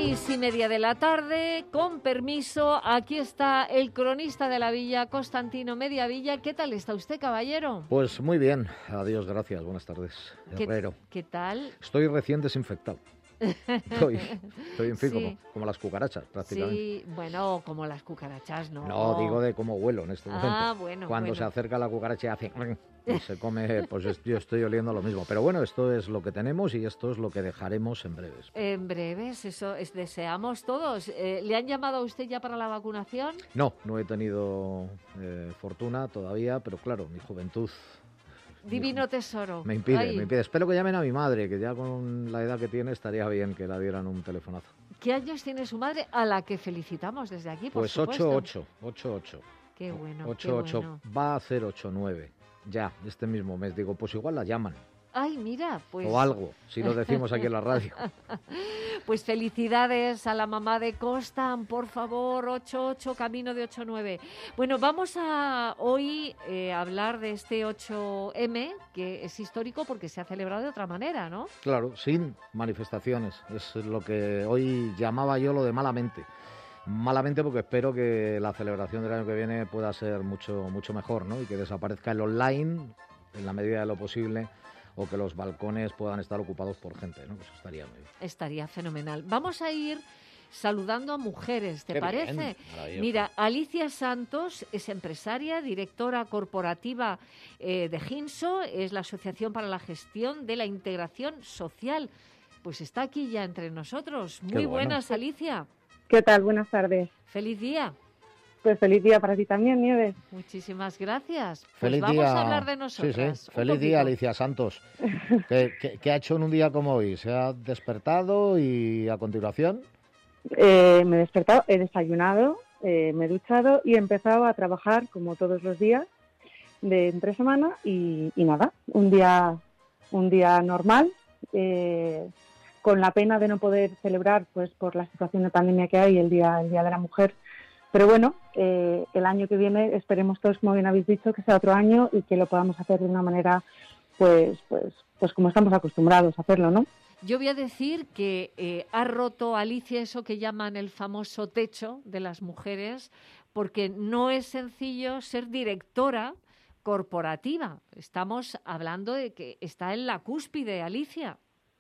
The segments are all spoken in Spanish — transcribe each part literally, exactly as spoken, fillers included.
Seis y media de la tarde, con permiso, aquí está el cronista de la villa, Constantino Mediavilla. ¿Qué tal está usted, caballero? Pues muy bien, adiós, gracias, buenas tardes, ¿Qué, Herrero. ¿Qué tal? Estoy recién desinfectado. Estoy, estoy en fin, Sí. como, como las cucarachas, prácticamente. Sí, bueno, como las cucarachas, ¿no? No, digo de cómo huelo en este Ah, momento. bueno, Cuando bueno. se acerca la cucaracha y hace... y se come, pues yo estoy oliendo lo mismo. Pero bueno, esto es lo que tenemos y esto es lo que dejaremos en breves. En breves, eso es, deseamos todos. Eh, ¿Le han llamado a usted ya para la vacunación? No, no he tenido eh, fortuna todavía, pero claro, mi juventud... Divino tesoro. Me impide, Ay. me impide. Espero que llamen a mi madre, que ya con la edad que tiene estaría bien que la dieran un telefonazo. ¿Qué años tiene su madre? A la que felicitamos desde aquí, por Pues supuesto. ocho ocho, ocho ocho. Qué bueno, ocho qué ocho, bueno. va a hacer ocho nueve. Ya, este mismo mes. Digo, pues igual la llaman. Ay, mira, pues... O algo, si lo decimos aquí en la radio. Pues felicidades a la mamá de Constan, por favor, ocho ocho, camino de ocho nueve. Bueno, vamos a hoy eh, hablar de este ocho eme, que es histórico porque se ha celebrado de otra manera, ¿no? Claro, sin manifestaciones. Es lo que hoy llamaba yo lo de malamente. Malamente porque espero que la celebración del año que viene pueda ser mucho, mucho mejor, ¿no? Y que desaparezca el online en la medida de lo posible, o que los balcones puedan estar ocupados por gente, ¿no? Eso estaría muy bien. Estaría fenomenal. Vamos a ir saludando a mujeres, ¿te Qué parece? bien, maravilloso. Mira, Alicia Santos es empresaria, directora corporativa eh, de Ginso, es la Asociación para la Gestión de la Integración Social. Pues está aquí ya entre nosotros. Muy Qué bueno. buenas, Alicia. ¿Qué tal? Buenas tardes. Feliz día. Pues feliz día para ti también, Nieves. Muchísimas gracias. Pues Feliz vamos día. a hablar de nosotras. Sí, sí. un Feliz poquito. día, Alicia Santos. ¿Qué, qué, qué ha hecho en un día como hoy? ¿Se ha despertado y a continuación? Eh, me he despertado, he desayunado, eh, me he duchado y he empezado a trabajar como todos los días de entre semana y, y nada, un día, un día normal, eh, con la pena de no poder celebrar pues por la situación de pandemia que hay el día, el día de la mujer. Pero bueno, eh, el año que viene esperemos todos, como bien habéis dicho, que sea otro año y que lo podamos hacer de una manera, pues, pues, pues como estamos acostumbrados a hacerlo, ¿no? Yo voy a decir que eh, ha roto, Alicia, eso que llaman el famoso techo de las mujeres, porque no es sencillo ser directora corporativa. Estamos hablando de que está en la cúspide, Alicia.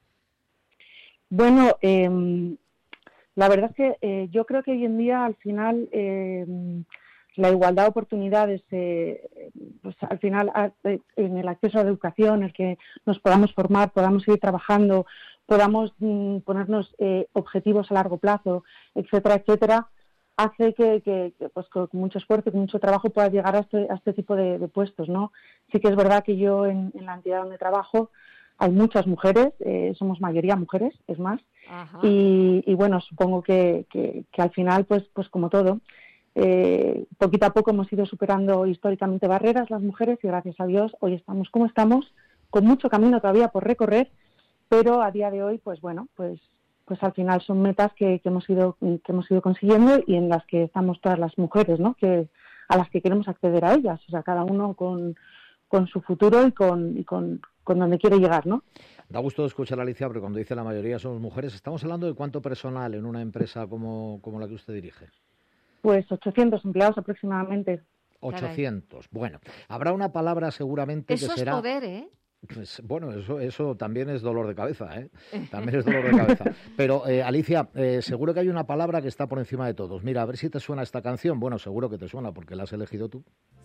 Bueno, eh, la verdad es que eh, yo creo que hoy en día, al final, eh, la igualdad de oportunidades, eh, pues al final, a, eh, en el acceso a la educación, el que nos podamos formar, podamos seguir trabajando, podamos mm, ponernos eh, objetivos a largo plazo, etcétera, etcétera, hace que, que, que pues, con mucho esfuerzo, con mucho trabajo, pueda llegar a este, a este tipo de, de puestos, ¿no? Sí que es verdad que yo, en, en la entidad donde trabajo, hay muchas mujeres, eh, somos mayoría mujeres, es más, Ajá. y, y bueno, supongo que, que, que al final, pues, pues como todo, eh, poquito a poco hemos ido superando históricamente barreras las mujeres y gracias a Dios hoy estamos como estamos, con mucho camino todavía por recorrer, pero a día de hoy, pues bueno, pues, pues al final son metas que, que hemos ido que hemos ido consiguiendo y en las que estamos todas las mujeres, ¿no? Que a las que queremos acceder a ellas, o sea, cada uno con, con su futuro y con, y con con donde quiere llegar, ¿no? Da gusto escuchar a Alicia, porque cuando dice la mayoría somos mujeres, estamos hablando de cuánto personal en una empresa como, como la que usted dirige. Pues ochocientos empleados aproximadamente. ochocientos. Bueno, habrá una palabra seguramente Eso que es será... poder, ¿eh? Pues, bueno, eso, eso también es dolor de cabeza, ¿eh? También es dolor de cabeza. Pero, eh, Alicia, eh, seguro que hay una palabra que está por encima de todos. Mira, a ver si te suena esta canción. Bueno, seguro que te suena porque la has elegido tú.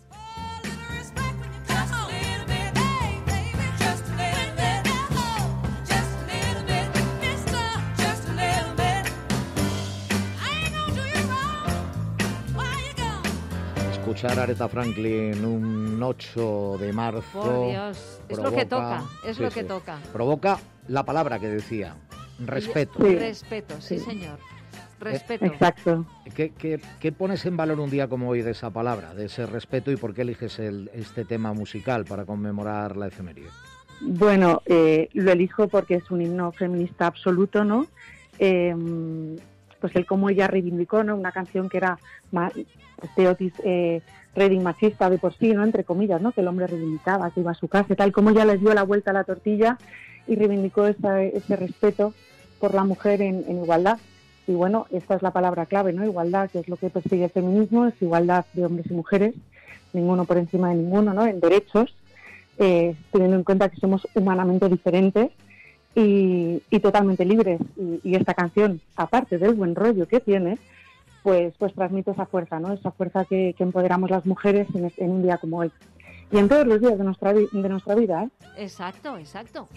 Escuchar a Aretha Franklin un ocho de marzo. Por Dios, es provoca, lo que toca, es sí, lo que sí, toca. Provoca la palabra que decía, respeto. Sí. Respeto, sí, Sí. señor. Respeto. Exacto. ¿Qué, qué, ¿Qué pones en valor un día como hoy de esa palabra, de ese respeto, y por qué eliges el, este tema musical para conmemorar la efeméride? Bueno, eh, lo elijo porque es un himno feminista absoluto, ¿no? Eh, pues el cómo ella reivindicó, ¿no? Una canción que era ma- de Otis eh, Redding machista de por sí, ¿no? Entre comillas, ¿no? Que el hombre reivindicaba, que iba a su casa y tal, como ella le dio la vuelta a la tortilla y reivindicó esa, ese respeto por la mujer en, en igualdad. y bueno, esta es la palabra clave, ¿no? Igualdad, que es lo que persigue el feminismo, es igualdad de hombres y mujeres, ninguno por encima de ninguno, ¿no? En derechos, eh, teniendo en cuenta que somos humanamente diferentes y, y totalmente libres. Y, y esta canción, aparte del buen rollo que tiene, pues, pues transmite esa fuerza, ¿no? Esa fuerza que, que empoderamos las mujeres en, en un día como hoy. Y en todos los días de nuestra, de nuestra vida, ¿eh? Exacto, exacto.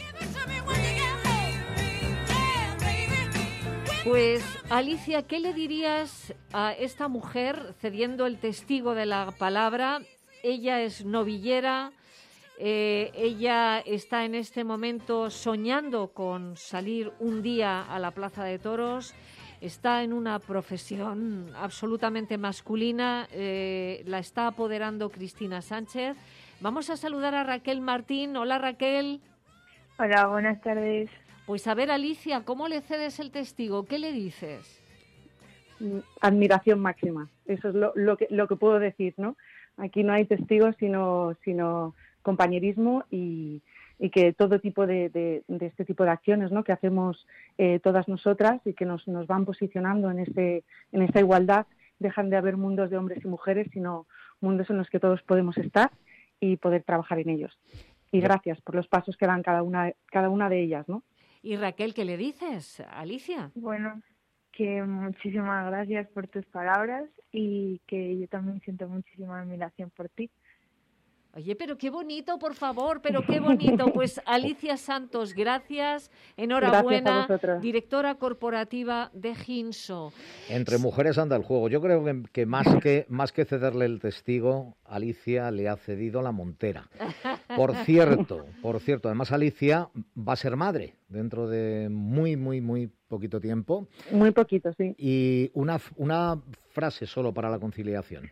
Pues, Alicia, ¿qué le dirías a esta mujer cediendo el testigo de la palabra? Ella es novillera, eh, ella está en este momento soñando con salir un día a la Plaza de Toros, está en una profesión absolutamente masculina, eh, la está apoderando Cristina Sánchez. Vamos a saludar a Raquel Martín. Hola, Raquel. Hola, buenas tardes. Pues a ver, Alicia, ¿cómo le cedes el testigo? ¿Qué le dices? Admiración máxima. Eso es lo, lo, que, lo que puedo decir, ¿no? Aquí no hay testigos, sino, sino compañerismo y, y que todo tipo de, de, de este tipo de acciones, ¿no? Que hacemos eh, todas nosotras y que nos, nos van posicionando en, ese, en esa igualdad, dejan de haber mundos de hombres y mujeres, sino mundos en los que todos podemos estar y poder trabajar en ellos. Y gracias por los pasos que dan cada una, cada una de ellas, ¿no? Y Raquel, ¿qué le dices, Alicia? Bueno, que muchísimas gracias por tus palabras y que yo también siento muchísima admiración por ti. Oye, pero qué bonito, por favor, pero qué bonito. Pues Alicia Santos, gracias, enhorabuena, gracias directora corporativa de Ginso. Entre mujeres anda el juego. Yo creo que, que más que más que cederle el testigo, Alicia le ha cedido la montera. Por cierto, por cierto, además Alicia va a ser madre dentro de muy, muy, muy poquito tiempo. Muy poquito, sí. Y una, una frase solo para la conciliación.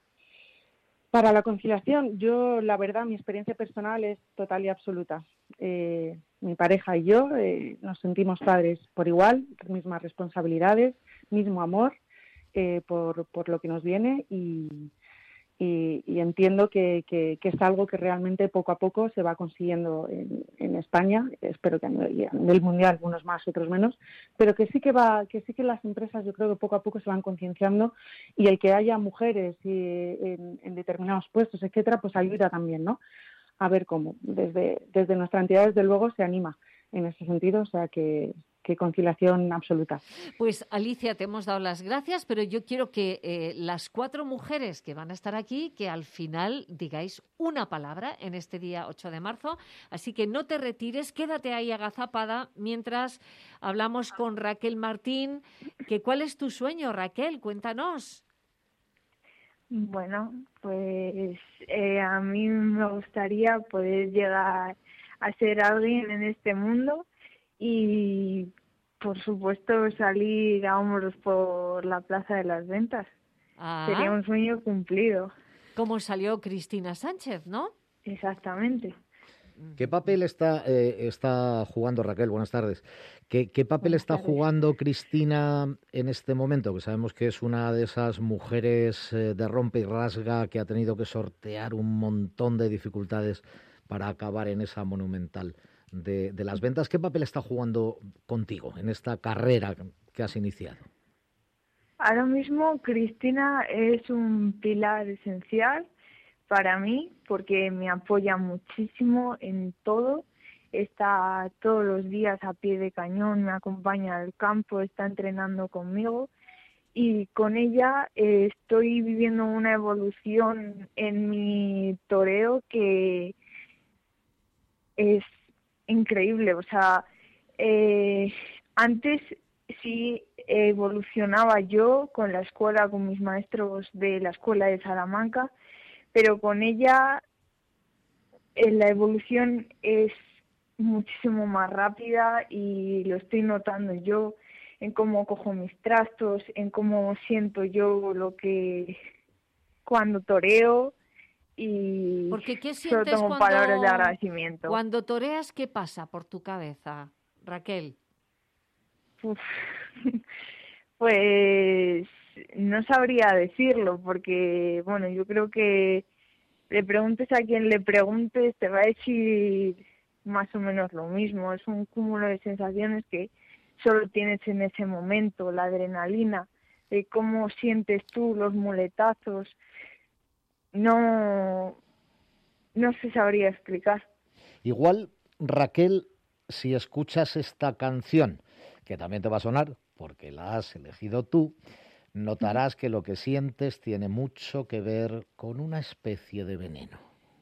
Para la conciliación, yo, la verdad, mi experiencia personal es total y absoluta. Eh, mi pareja y yo eh, nos sentimos padres por igual, mismas responsabilidades, mismo amor eh, por, por lo que nos viene y, y, y entiendo que, que, que es algo que realmente poco a poco se va consiguiendo en, en España. Espero que a nivel, a nivel mundial, unos más, otros menos, pero que sí que va, que sí que las empresas, yo creo que poco a poco se van concienciando y el que haya mujeres y, en, en determinados puestos, etcétera, pues ayuda también, ¿no? A ver cómo. Desde, desde nuestra entidad, desde luego, se anima en ese sentido, o sea que que conciliación absoluta. Pues Alicia, te hemos dado las gracias, pero yo quiero que eh, las cuatro mujeres que van a estar aquí, que al final digáis una palabra en este día ocho de marzo, así que no te retires, quédate ahí agazapada mientras hablamos con Raquel Martín. Que, ¿cuál es tu sueño, Raquel? Cuéntanos. Bueno, pues eh, a mí me gustaría poder llegar a ser alguien en este mundo y, por supuesto, salir a hombros por la Plaza de las Ventas. Ah, sería un sueño cumplido. Como salió Cristina Sánchez, ¿no? Exactamente. ¿Qué papel está, eh, está jugando, Raquel? Buenas tardes. ¿Qué, qué papel Buenas está tardes. jugando Cristina en este momento? Que sabemos que es una de esas mujeres eh, de rompe y rasga que ha tenido que sortear un montón de dificultades para acabar en esa monumental de, de las ventas. ¿Qué papel está jugando contigo en esta carrera que has iniciado? Ahora mismo Cristina es un pilar esencial para mí porque me apoya muchísimo en todo. Está todos los días a pie de cañón, me acompaña al campo, está entrenando conmigo y con ella eh, estoy viviendo una evolución en mi toreo que es increíble. O sea, eh, antes sí evolucionaba yo con la escuela, con mis maestros de la escuela de Salamanca, pero con ella eh, la evolución es muchísimo más rápida y lo estoy notando yo en cómo cojo mis trastos, en cómo siento yo lo que cuando toreo y Porque ¿qué solo sientes tengo cuando, palabras de agradecimiento. Cuando toreas? ¿Qué pasa por tu cabeza, Raquel? Uf, pues no sabría decirlo porque, bueno, yo creo que le preguntes a quien le preguntes te va a decir más o menos lo mismo. Es un cúmulo de sensaciones que solo tienes en ese momento, la adrenalina, de cómo sientes tú los muletazos, no, no se sabría explicar. Igual, Raquel, si escuchas esta canción, que también te va a sonar, porque la has elegido tú, notarás que lo que sientes tiene mucho que ver con una especie de veneno.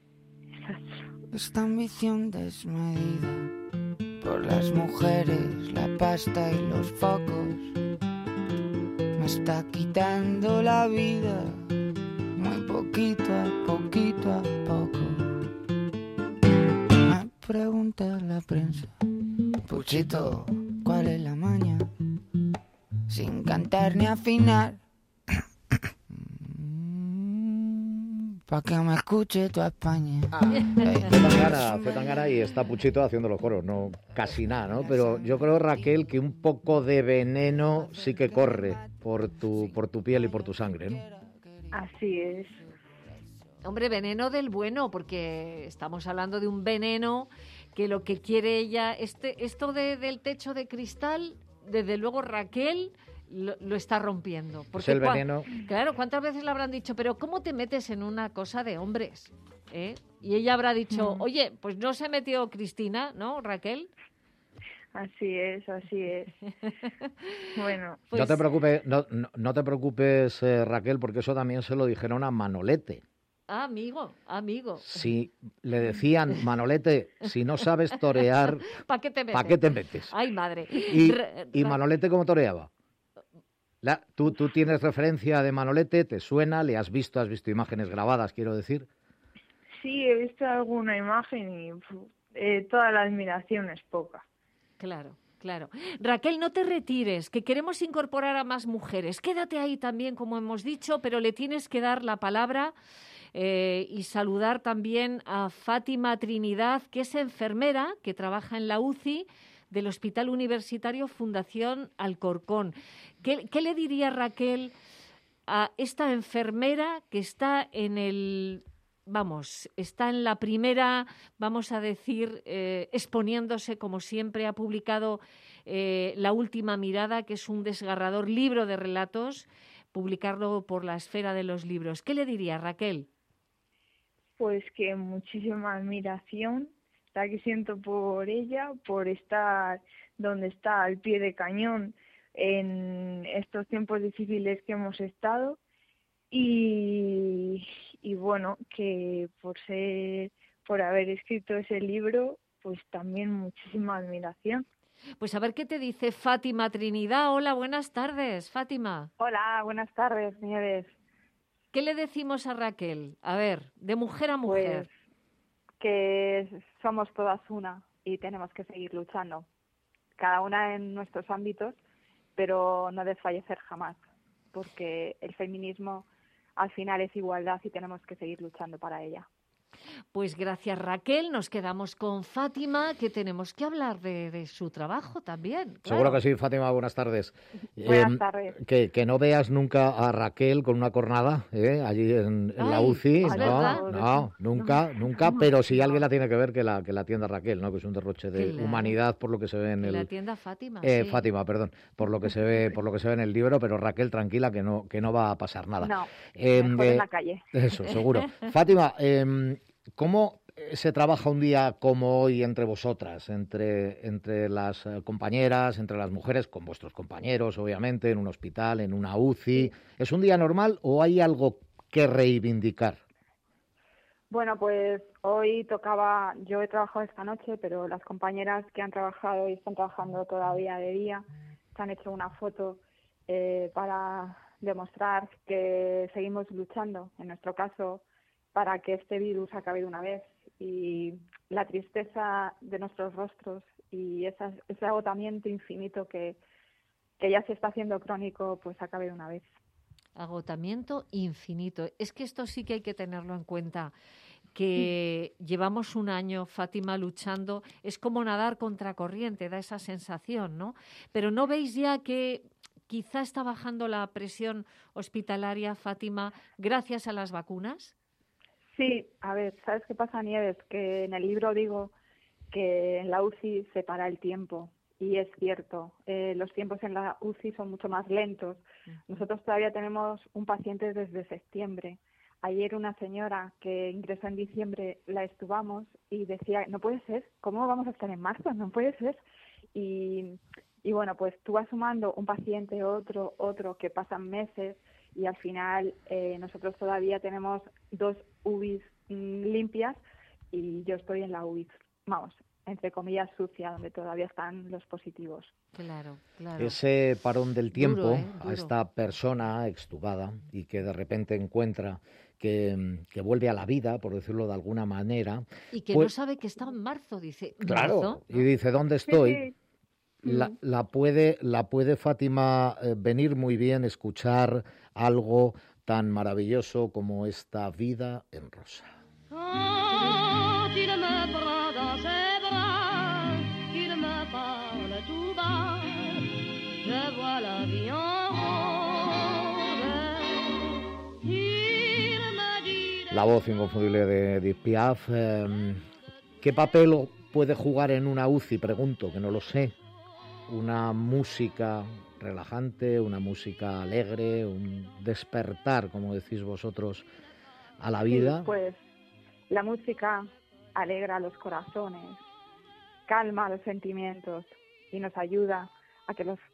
Esta ambición desmedida por las mujeres, la pasta y los focos me está quitando la vida, muy poquito a poquito a poco. Me pregunta la prensa, Puchito, ¿cuál es la maña? Sin cantar ni afinar, pa' que me escuche toda España. Ah, hey. Zetangana, Zetangana y está Puchito haciendo los coros, no casi nada, ¿no? Pero yo creo, Raquel, que un poco de veneno sí que corre por tu, por tu piel y por tu sangre, ¿no? Así es. Hombre, veneno del bueno, porque estamos hablando de un veneno que lo que quiere ella, este, esto de, del techo de cristal, desde luego Raquel lo, lo está rompiendo. Porque es el veneno. Cua, claro, ¿cuántas veces le habrán dicho, pero cómo te metes en una cosa de hombres? ¿Eh? Y ella habrá dicho, mm. oye, pues no se metió Cristina, ¿no, Raquel? Así es, así es. Bueno, pues... no te preocupes, no, no, no te preocupes, eh, Raquel, porque eso también se lo dijeron a Manolete. Ah, amigo, amigo. Si le decían, Manolete, si no sabes torear, ¿para qué te metes? ¿Pa qué te metes? Ay, madre. Y, ¿y Manolete cómo toreaba? La, ¿tú, ¿Tú tienes referencia de Manolete? ¿Te suena? ¿Le has visto? ¿Has visto imágenes grabadas, quiero decir? Sí, he visto alguna imagen y eh, toda la admiración es poca. Claro. Claro. Raquel, no te retires, que queremos incorporar a más mujeres. Quédate ahí también, como hemos dicho, pero le tienes que dar la palabra eh, y saludar también a Fátima Trinidad, que es enfermera, que trabaja en la U C I del Hospital Universitario Fundación Alcorcón. ¿Qué, qué le diría Raquel a esta enfermera que está en el... Vamos, está en la primera, vamos a decir, eh, exponiéndose, como siempre, ha publicado eh, La Última Mirada, que es un desgarrador libro de relatos, publicarlo por la Esfera de los Libros. ¿Qué le diría, Raquel? Pues que muchísima admiración, la que siento por ella, por estar donde está, al pie de cañón, en estos tiempos difíciles que hemos estado. Y, y bueno, que por ser, por haber escrito ese libro, pues también muchísima admiración. Pues a ver qué te dice Fátima Trinidad. Hola, buenas tardes, Fátima. Hola, buenas tardes, Nieves. ¿Qué le decimos a Raquel? A ver, de mujer a mujer. Pues que somos todas una y tenemos que seguir luchando, cada una en nuestros ámbitos, pero no desfallecer jamás, porque el feminismo al final es igualdad y tenemos que seguir luchando para ella. Pues gracias, Raquel. Nos quedamos con Fátima, que tenemos que hablar de, de su trabajo también. Claro. Seguro que sí, Fátima. Buenas tardes. Buenas eh, tardes. Que, que no veas nunca a Raquel con una cornada ¿eh? allí en, en Ay, la U C I. No, no, no, nunca, nunca. Pero si alguien la tiene que ver, que la, que la atienda Raquel, ¿no? Que es un derroche de claro. humanidad por lo que se ve en que el... la atienda Fátima. Eh, sí. Fátima, perdón. Por lo que se ve, por lo que se ve en el libro, pero Raquel, tranquila, que no, que no va a pasar nada. No, eh, mejor en la calle. Eso, seguro. Fátima, eh, ¿cómo se trabaja un día como hoy entre vosotras, entre, entre las compañeras, entre las mujeres, con vuestros compañeros, obviamente, en un hospital, en una U C I? ¿Es un día normal o hay algo que reivindicar? Bueno, pues hoy tocaba, yo he trabajado esta noche, pero las compañeras que han trabajado y están trabajando todavía de día, se han hecho una foto eh, para demostrar que seguimos luchando, en nuestro caso, para que este virus acabe de una vez. Y la tristeza de nuestros rostros y esa, ese agotamiento infinito que, que ya se está haciendo crónico, pues acabe de una vez. Agotamiento infinito. Es que esto sí que hay que tenerlo en cuenta, que sí. Llevamos un año, Fátima, luchando. Es como nadar contracorriente, da esa sensación, ¿no? Pero ¿no veis ya que quizá está bajando la presión hospitalaria, Fátima, gracias a las vacunas? Sí, a ver, ¿sabes qué pasa, Nieves? Que en el libro digo que en la U C I se para el tiempo y es cierto, eh, los tiempos en la U C I son mucho más lentos. Nosotros todavía tenemos un paciente desde septiembre. Ayer una señora que ingresó en diciembre la estuvamos y decía, no puede ser, ¿cómo vamos a estar en marzo? No puede ser. Y, y bueno, pues tú vas sumando un paciente, otro, otro, que pasan meses y al final eh, nosotros todavía tenemos dos U B Is mm, limpias y yo estoy en la U B I, vamos, entre comillas sucia, donde todavía están los positivos. Claro, claro. Ese parón del tiempo Duro, ¿eh? a Duro. esta persona extubada y que de repente encuentra que, que vuelve a la vida, por decirlo de alguna manera. Y que pues, no sabe que está en marzo, dice. Claro, ¿Marzo? y dice, ¿dónde estoy? Sí, sí. La, Mm. la puede, la puede Fátima eh, venir muy bien escuchar algo tan maravilloso como esta vida en rosa. Quand il me prend dans ses bras, qu'il me parle tout bas, je vois la vie en rose. Il me dit... La voz inconfundible de Edith Piaf. Eh, ¿Qué papel puede jugar en una U C I? Pregunto, que no lo sé. Una música relajante, una música alegre, un despertar, como decís vosotros, a la vida. Sí, pues la música alegra los corazones, calma los sentimientos y nos ayuda a que los